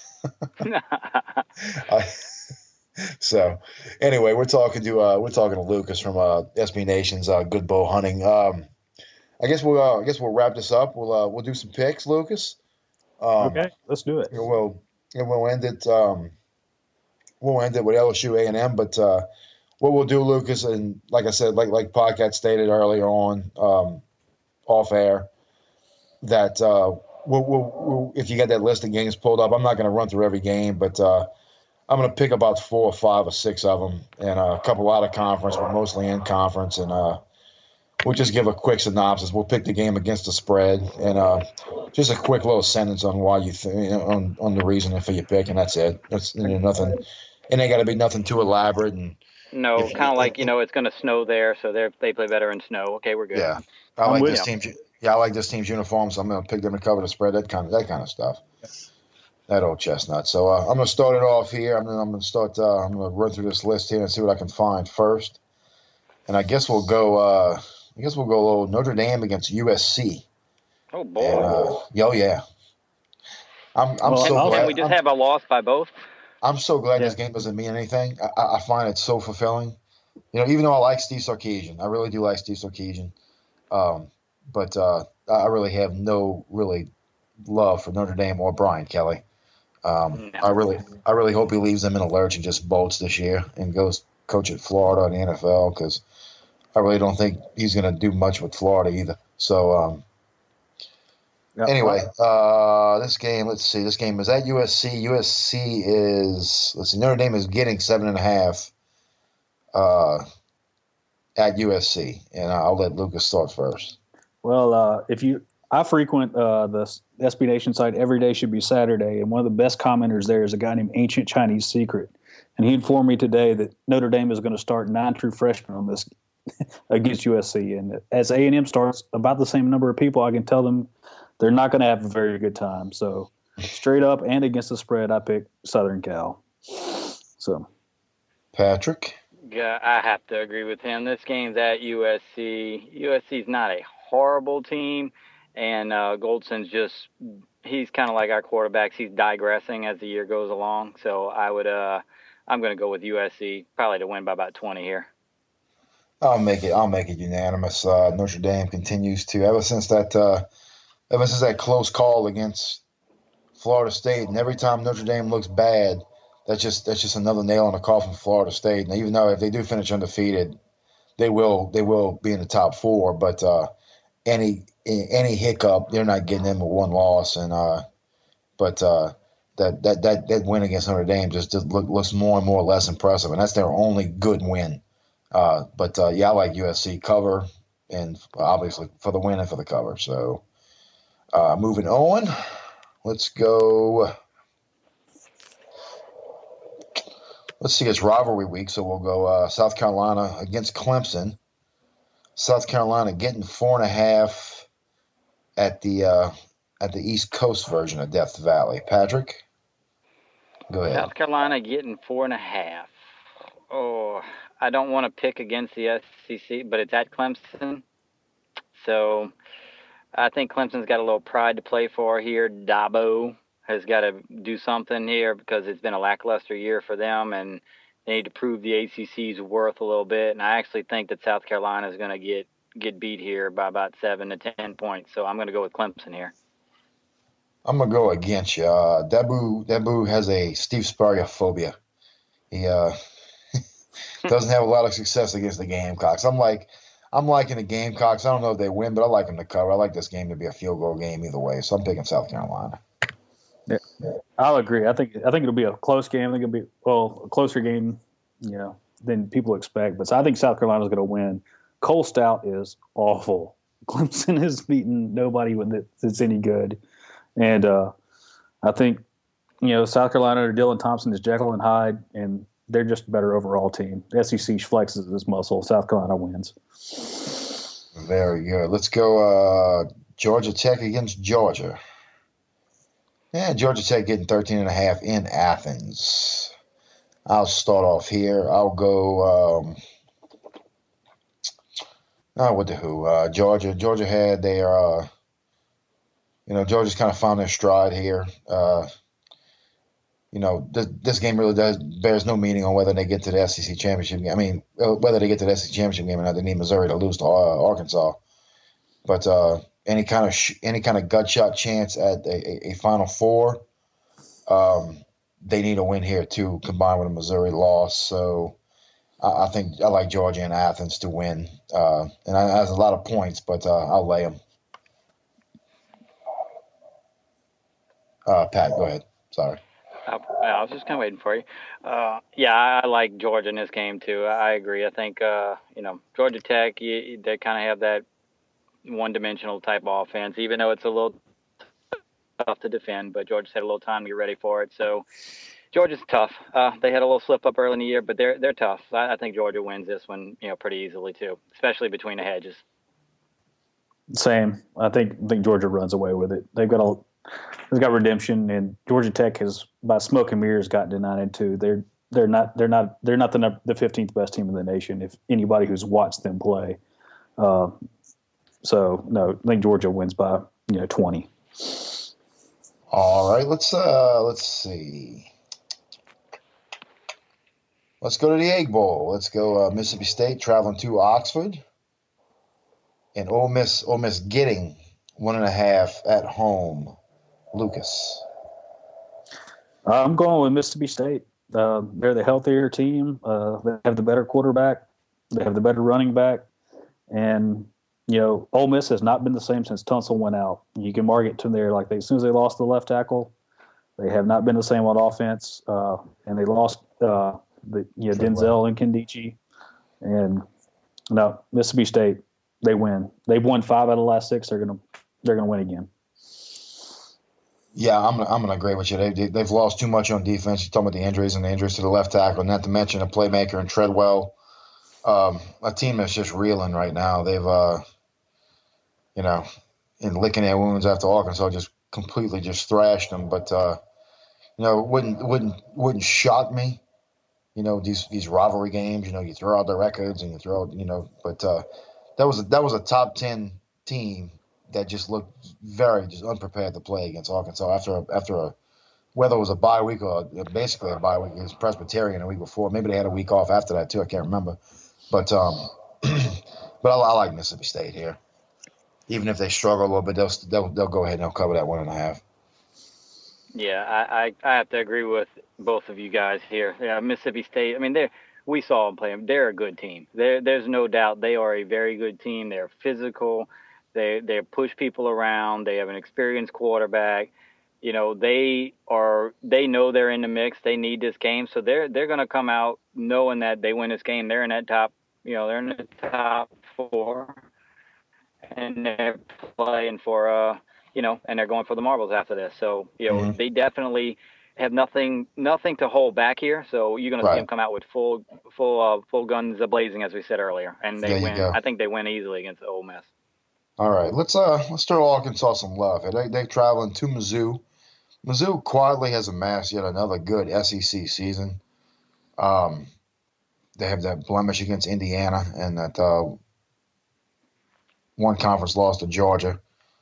Speaker 1: So anyway, we're talking to Lucas from SB Nation's Good Bow Hunting. I guess we'll wrap this up. We'll do some picks, Lucas.
Speaker 3: Okay, let's do it.
Speaker 1: We'll end it. We'll end it with LSU A&M, but what we'll do, Lucas, and like I said, like Podcast stated earlier on, off air, that we'll if you got that list of games pulled up, I'm not going to run through every game, but I'm going to pick about 4 or 5 or 6 of them, and a couple out of conference, but mostly in conference, and we'll just give a quick synopsis. We'll pick the game against the spread, and just a quick little sentence on why on the reasoning for your pick, and that's it. That's nothing. It ain't got to be nothing too elaborate. And
Speaker 2: no, kind of like it's going to snow there, so they play better in snow. Okay, we're good.
Speaker 1: Yeah, I like this team's. Yeah, I like this team's uniform, so I'm going to pick them to cover the spread. That kind of stuff. That old chestnut. So I'm going to start it off here. I'm going to run through this list here and see what I can find first. And I guess we'll go. A little Notre Dame against USC.
Speaker 2: Oh boy!
Speaker 1: And, yeah. I'm so glad.
Speaker 2: Can we just have a loss by both?
Speaker 1: I'm so glad this game doesn't mean anything. I find it so fulfilling. Even though I like Steve Sarkisian, I really do like Steve Sarkisian. But I really have no love for Notre Dame or Brian Kelly.
Speaker 2: No.
Speaker 1: I really hope he leaves them in a lurch and just bolts this year and goes coach at Florida in the NFL, because I really don't think he's going to do much with Florida either. So anyway, this game, let's see. This game is at USC. USC is, Notre Dame is getting 7.5 at USC, and I'll let Lucas start first.
Speaker 3: Well, I frequent the SB Nation site. Every day should be Saturday, and one of the best commenters there is a guy named Ancient Chinese Secret, and he informed me today that Notre Dame is going to start 9 true freshmen on this against USC, and as A&M starts about the same number of people, I can tell them they're not going to have a very good time. So straight up and against the spread, I pick Southern Cal. So,
Speaker 1: Patrick?
Speaker 2: Yeah, I have to agree with him. This game's at USC. USC's not a horrible team, and Goldson's he's kind of like our quarterbacks. He's digressing as the year goes along. So I'm going to go with USC, probably to win by about 20 here.
Speaker 1: I'll make it unanimous. Notre Dame continues to, ever since that close call against Florida State, and every time Notre Dame looks bad, that's just another nail in the coffin for Florida State. And even though if they do finish undefeated, they will be in the top 4. But any hiccup, they're not getting in with one loss. And that win against Notre Dame just looks more and more less impressive, and that's their only good win. I like USC cover, and obviously for the win and for the cover. So moving on, let's go. Let's see, it's rivalry week, so we'll go South Carolina against Clemson. South Carolina getting 4.5 at the East Coast version of Death Valley. Patrick, go ahead.
Speaker 2: South Carolina getting 4.5. Oh, I don't want to pick against the SEC, but it's at Clemson. So I think Clemson's got a little pride to play for here. Dabo has got to do something here because it's been a lackluster year for them, and they need to prove the ACC's worth a little bit. And I actually think that South Carolina is going to get beat here by about 7 to 10 points. So I'm going to go with Clemson here.
Speaker 1: I'm going to go against you. Dabo has a Steve Spurrier phobia. He doesn't have a lot of success against the Gamecocks. I'm liking the Gamecocks. I don't know if they win, but I like them to cover. I like this game to be a field goal game either way, so I'm picking South Carolina.
Speaker 3: Yeah, I'll agree. I think it'll be a close game. I think it'll be a closer game, than people expect. But I think South Carolina's going to win. Cole Stout is awful. Clemson has beaten nobody that's any good, and I think South Carolina or Dylan Thompson is Jekyll and Hyde, and they're just a better overall team. The SEC flexes this muscle. South Carolina wins.
Speaker 1: Very good. Let's go Georgia Tech against Georgia. Yeah, Georgia Tech getting 13.5 in Athens. I'll start off here. I'll go. What the who? Georgia. Georgia had their. Georgia's kind of found their stride here. This game really bears no meaning on whether they get to the SEC championship game. I mean, whether they get to the SEC championship game or not. They need Missouri to lose to Arkansas. But any kind of gut shot chance at a Final Four, they need a win here too, combined with a Missouri loss. So I think I like Georgia and Athens to win, and it has a lot of points, but I'll lay them. Pat, go ahead. Sorry.
Speaker 2: I was just kind of waiting for you. Yeah, I like Georgia in this game too. I agree. I think Georgia Tech, they kind of have that one-dimensional type offense, even though it's a little tough to defend. But Georgia's had a little time to get ready for it, so Georgia's tough. They had a little slip up early in the year, but they're tough. I think Georgia wins this one, pretty easily too, especially between the hedges.
Speaker 3: Same. I think Georgia runs away with it. They've got redemption, and Georgia Tech has, by smoke and mirrors, gotten to 9-2. They're not the 15th best team in the nation. If anybody who's watched them play, so no, I think Georgia wins by 20.
Speaker 1: All right, let's see. Let's go to the Egg Bowl. Let's go Mississippi State traveling to Oxford, and Ole Miss getting 1.5 at home. Lucas.
Speaker 3: I'm going with Mississippi State. They're the healthier team. They have the better quarterback. They have the better running back. And, Ole Miss has not been the same since Tunsil went out. You can mark it to there. As soon as they lost the left tackle, they have not been the same on offense. And they lost Denzel and Kendichi. And, no, Mississippi State, they win. They've won 5 out of the last 6. They're gonna win again.
Speaker 1: Yeah, I'm gonna agree with you. They've lost too much on defense. You're talking about the injuries to the left tackle, not to mention a playmaker and Treadwell. A team that's just reeling right now. They've in licking their wounds after Arkansas just completely just thrashed them. But it wouldn't shock me. These rivalry games. You throw out the records and you throw but that was a top 10 team that just looked very just unprepared to play against Arkansas after whether it was a bye week or basically a bye week. It was Presbyterian a week before. Maybe they had a week off after that too. I can't remember. But but I like Mississippi State here. Even if they struggle a little bit, they'll go ahead and they'll cover that 1.5.
Speaker 2: Yeah, I have to agree with both of you guys here. Yeah, Mississippi State. I mean, we saw them play them. They're a good team. There's no doubt they are a very good team. They're physical. They push people around. They have an experienced quarterback. They know they're in the mix. They need this game, so they're going to come out knowing that they win this game. They're in that top. They're in the top 4, and they're playing for and they're going for the marbles after this. So they definitely have nothing to hold back here. So you're going to see them come out with full guns a-blazing, as we said earlier, and they win. I think they win easily against Ole Miss.
Speaker 1: All right, let's throw Arkansas some love. They're traveling to Mizzou. Mizzou quietly has amassed yet another good SEC season. They have that blemish against Indiana and that one conference loss to Georgia.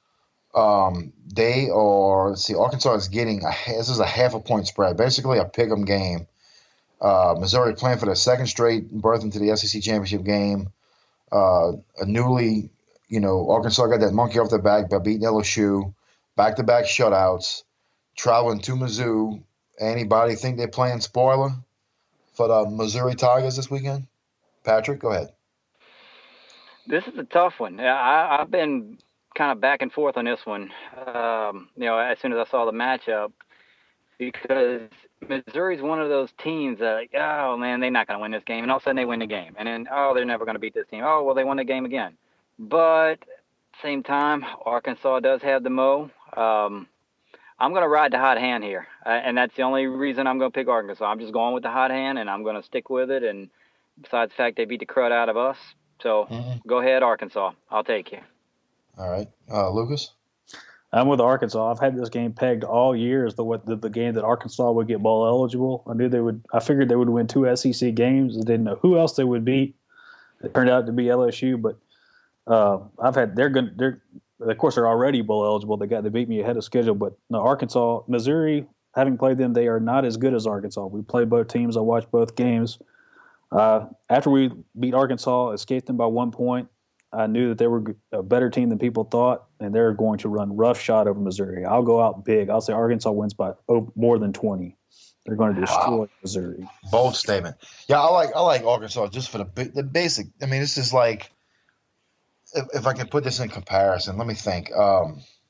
Speaker 1: They are. Let's see. Arkansas is getting this is a 0.5 point spread, basically a pick'em game. Missouri playing for their second straight berth into the SEC championship game. A newly. Arkansas got that monkey off their back by beating LSU, back-to-back shutouts, traveling to Mizzou. Anybody think they're playing spoiler for the Missouri Tigers this weekend? Patrick, go ahead.
Speaker 2: This is a tough one. I've been kind of back and forth on this one, as soon as I saw the matchup, because Missouri's one of those teams that, oh, man, they're not going to win this game. And all of a sudden they win the game. And then, oh, they're never going to beat this team. Oh, well, they won the game again. But same time, Arkansas does have the mo. I'm going to ride the hot hand here, and that's the only reason I'm going to pick Arkansas. I'm just going with the hot hand, and I'm going to stick with it. And besides the fact they beat the crud out of us, so go ahead, Arkansas. I'll take you.
Speaker 1: All right, Lucas.
Speaker 3: I'm with Arkansas. I've had this game pegged all year as the game that Arkansas would get bowl eligible. I knew they would. I figured they would win 2 SEC games. I didn't know who else they would beat. It turned out to be LSU, but I've had. They're of course they're already bowl eligible. They beat me ahead of schedule, but no, Arkansas, Missouri. Having played them, they are not as good as Arkansas. We played both teams. I watched both games. After we beat Arkansas, escaped them by 1 point. I knew that they were a better team than people thought, and they're going to run roughshod over Missouri. I'll go out big. I'll say Arkansas wins by more than 20. They're going to destroy Missouri.
Speaker 1: Bold statement. Yeah, I like Arkansas just for the basic. I mean, this is like, if I can put this in comparison, let me think. I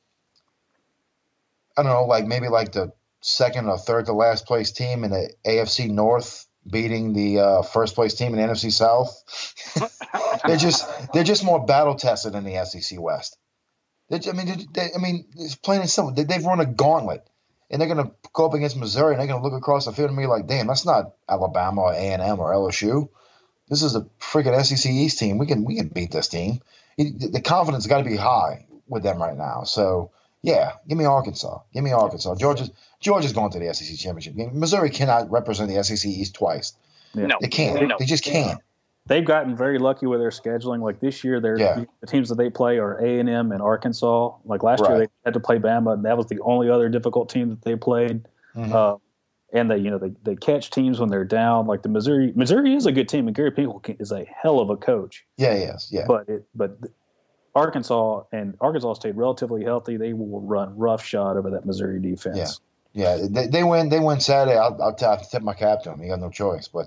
Speaker 1: don't know, like maybe like the second or third to last place team in the AFC North beating the first place team in the NFC South. they're just more battle tested than the SEC West. It's plain and simple. They've run a gauntlet, and they're going to go up against Missouri, and they're going to look across the field at me like, damn, that's not Alabama or A&M or LSU. This is a freaking SEC East team. We can beat this team. The confidence has got to be high with them right now. So yeah, give me Arkansas. Georgia's going to the SEC championship game. Missouri cannot represent the SEC East twice.
Speaker 3: Yeah.
Speaker 2: No,
Speaker 1: they can't.
Speaker 2: No.
Speaker 1: They just can't.
Speaker 3: They've gotten very lucky with their scheduling. Like this year, the teams that they play are A&M and Arkansas. Like last year, they had to play Bama, and that was the only other difficult team that they played. Mm-hmm. And they catch teams when they're down. Like the Missouri is a good team, and Gary Pinkel is a hell of a coach.
Speaker 1: Yeah, he is. Yeah.
Speaker 3: But Arkansas stayed relatively healthy. They will run roughshod over that Missouri defense.
Speaker 1: Yeah. They win. They win Saturday. I'll tip my cap to them. You got no choice. But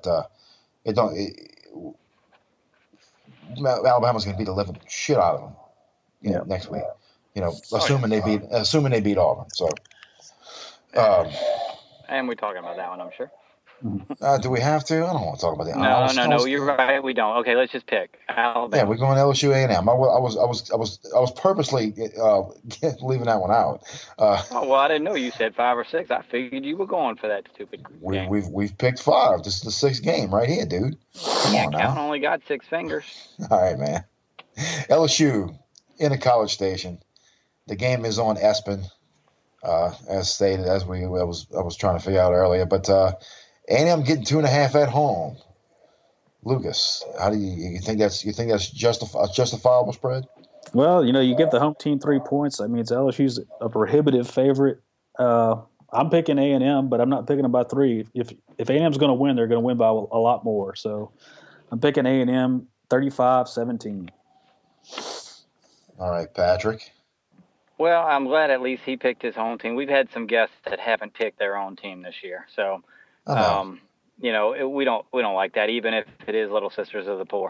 Speaker 1: Alabama's going to beat the living shit out of them. Next week. Assuming they beat Auburn. So.
Speaker 2: And we're talking about that one, I'm sure.
Speaker 1: Do we have to? I don't want to talk about that.
Speaker 2: No. You're right. We don't. Okay, let's just pick Alabama.
Speaker 1: Yeah, we're going LSU A&M. I was purposely leaving that one out.
Speaker 2: I didn't know you said 5 or 6. I figured you were going for that stupid game.
Speaker 1: We've picked 5. This is the 6th game right here, dude. Come on now.
Speaker 2: Count only got 6 fingers.
Speaker 1: All right, man. LSU in a College Station. The game is on ESPN, as stated, as I was trying to figure out earlier, but. A&M getting 2.5 at home. Lucas, how do you think that's justifiable spread?
Speaker 3: Well, you give the home team 3 points. That means LSU's a prohibitive favorite. I'm picking A&M, but I'm not picking them by 3. If A&M's going to win, they're going to win by a lot more. So I'm picking A&M 35-17.
Speaker 1: All right, Patrick.
Speaker 2: Well, I'm glad at least he picked his home team. We've had some guests that haven't picked their own team this year, so. We don't like that, even if it is Little Sisters of the Poor.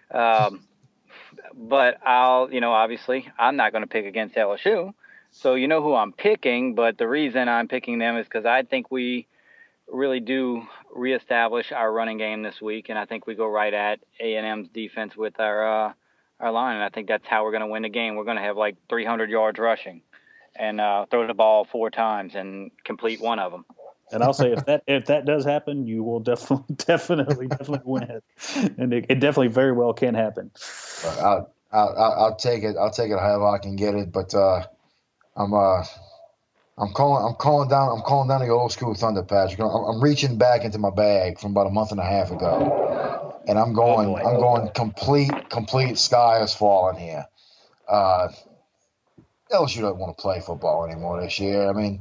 Speaker 2: But obviously I'm not going to pick against LSU. So you know who I'm picking, but the reason I'm picking them is because I think we really do reestablish our running game this week, and I think we go right at A&M's defense with our line, and I think that's how we're going to win the game. We're going to have like 300 yards rushing and throw the ball 4 times and complete one of them.
Speaker 3: And I'll say if that does happen, you will definitely win, and it definitely very well can happen.
Speaker 1: I'll take it. I'll take it however I can get it. But I'm calling down the old school thunder, Patrick. I'm reaching back into my bag from about a month and a half ago, and I'm going complete sky is falling here. LSU doesn't want to play football anymore this year. I mean.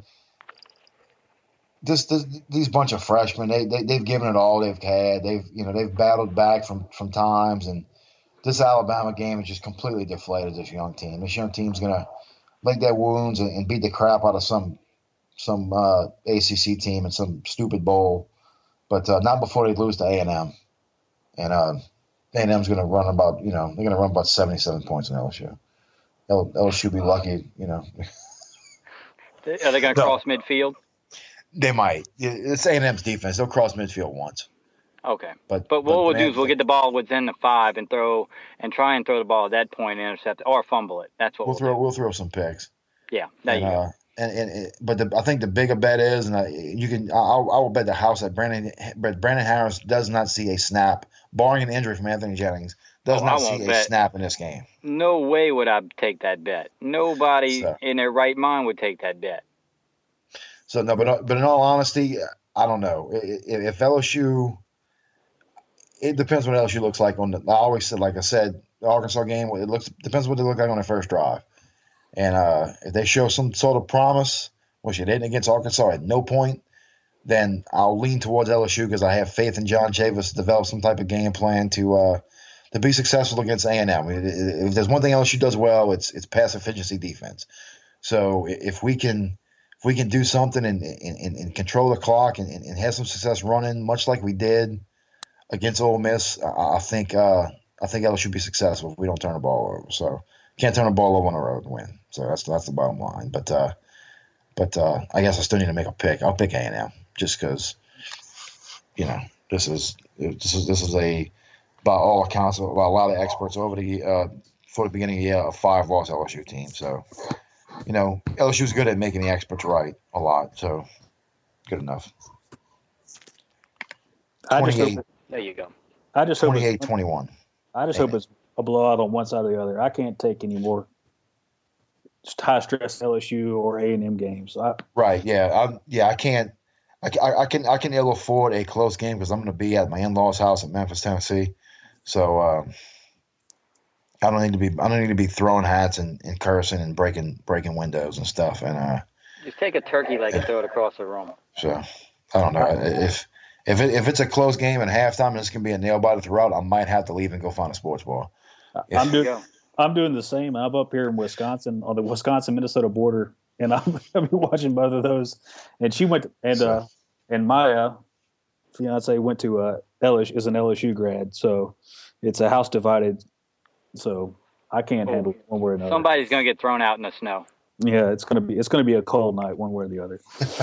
Speaker 1: These bunch of freshmen, they've given it all they've had. They've battled back from times, and this Alabama game is just completely deflated this young team. This young team's gonna lick their wounds and beat the crap out of some ACC team in some stupid bowl, but not before they lose to A&M. And A&M's gonna run about 77 points in LSU. LSU be lucky,
Speaker 2: Are they gonna cross midfield?
Speaker 1: They might. It's A&M's defense. They'll cross midfield once.
Speaker 2: Okay. But what we'll do is we'll get the ball within the 5 and try and throw the ball at that point and intercept it, or fumble it. That's what
Speaker 1: we'll throw some picks.
Speaker 2: Yeah. There you go.
Speaker 1: But I think the bigger bet is, and I will bet the house that Brandon Harris does not see a snap, barring an injury from Anthony Jennings, does not see a snap in this game.
Speaker 2: No way would I take that bet. Nobody in their right mind would take that bet.
Speaker 1: So no, but in all honesty, I don't know if LSU. It depends what LSU looks like on the. I always said, like I said, the Arkansas game. Depends what they look like on their first drive, and if they show some sort of promise, which they didn't against Arkansas at no point, then I'll lean towards LSU because I have faith in John Chavis to develop some type of game plan to be successful against A&M. I mean, if there's one thing LSU does well, it's pass efficiency defense. So if we can do something and control the clock and have some success running, much like we did against Ole Miss, I think LSU will be successful if we don't turn the ball over. So can't turn the ball over on the road and win. So that's the bottom line. But I guess I still need to make a pick. I'll pick A&M just because, this is a, by all accounts, by a lot of experts over for the beginning of the year, a 5-loss LSU team. So, LSU's good at making the experts right a lot. So, good enough.
Speaker 2: There you go.
Speaker 3: I just hope
Speaker 1: 28-21.
Speaker 3: I just hope it's a blowout on one side or the other. I can't take any more high stress LSU or A&M games.
Speaker 1: Right. Yeah. I can't. I can ill afford a close game because I'm going to be at my in-laws' house in Memphis, Tennessee. So I don't need to be throwing hats and cursing and breaking windows and stuff. And
Speaker 2: just take a turkey leg and throw it across the room.
Speaker 1: So I don't know if it's a close game at halftime and it's going to be a nail biter throughout, I might have to leave and go find a sports bar.
Speaker 3: I'm doing the same. I'm up here in Wisconsin on the Wisconsin-Minnesota border, and I've been watching both of those. And she went and my fiance went to LSU, is an LSU grad, so it's a house divided. So I can't handle one way or another.
Speaker 2: Somebody's gonna get thrown out in the snow.
Speaker 3: Yeah, it's gonna be a cold night one way or the other.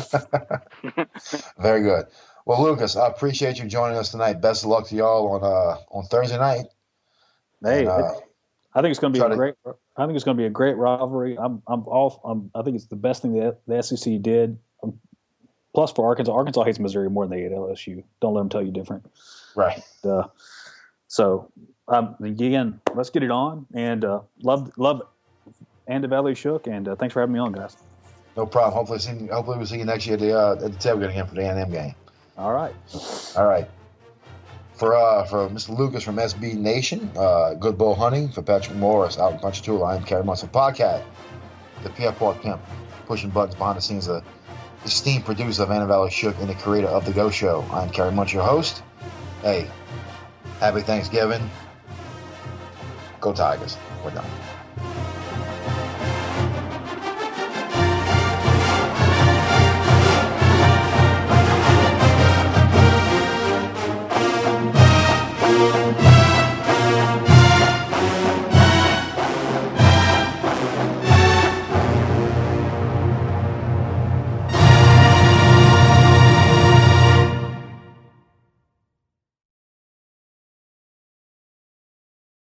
Speaker 1: Very good. Well, Lucas, I appreciate you joining us tonight. Best of luck to y'all on Thursday night.
Speaker 3: Hey, I think it's going to be great. I think it's going to be a great rivalry. I think it's the best thing that the SEC did. Plus, for Arkansas hates Missouri more than they hate LSU. Don't let them tell you different.
Speaker 1: Right.
Speaker 3: So again, let's get it on. And love and the Valley Shook. And thanks for having me on, guys.
Speaker 1: No problem. Hopefully we'll see you next year at the tailgate again for the A&M game.
Speaker 3: All right.
Speaker 1: For Mr. Lucas from SB Nation, Good Bull Hunting, for Patrick Morris out in Ponchatoula, I am Kerry Munson Podcast, the Pierre Park Pimp, pushing buttons behind the scenes, the esteemed producer of Anna Valley Shook and the creator of The Go Show. I am Kerry Munson, your host. Hey, happy Thanksgiving. Go Tigers. We're done.